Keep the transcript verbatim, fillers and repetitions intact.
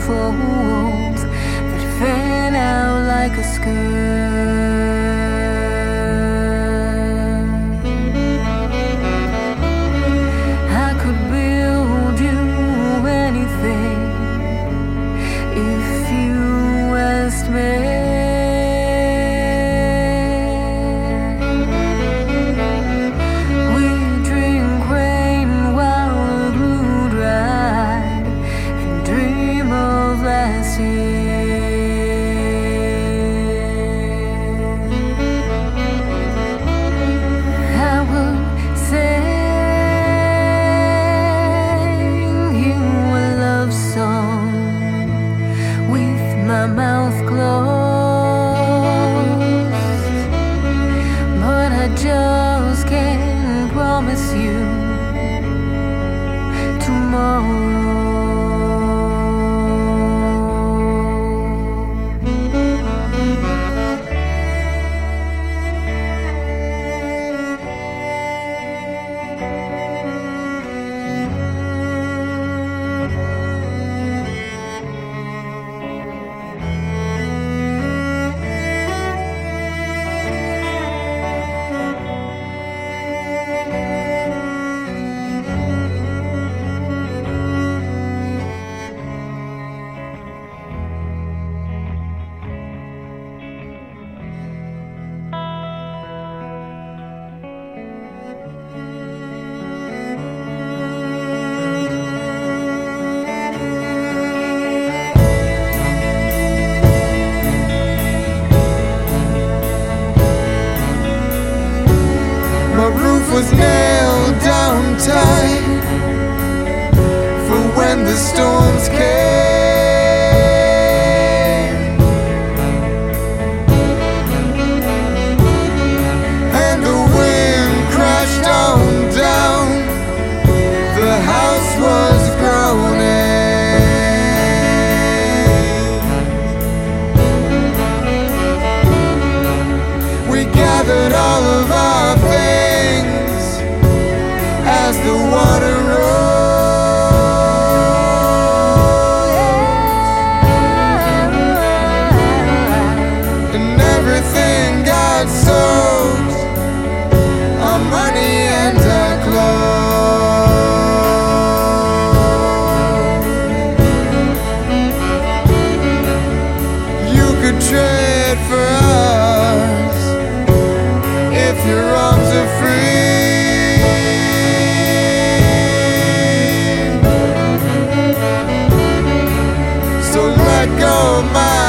folds that fan out like a skirt. I could build you anything if you asked me. My mouth closed, but I just can't promise you tomorrow. My roof was nailed down tight for when the storms came, and the wind crashed on down. The house was groaning. We gathered all of our things as the water rose, and everything got soaked, our money and our clothes. You could trade for us if your arms are free. So let go of my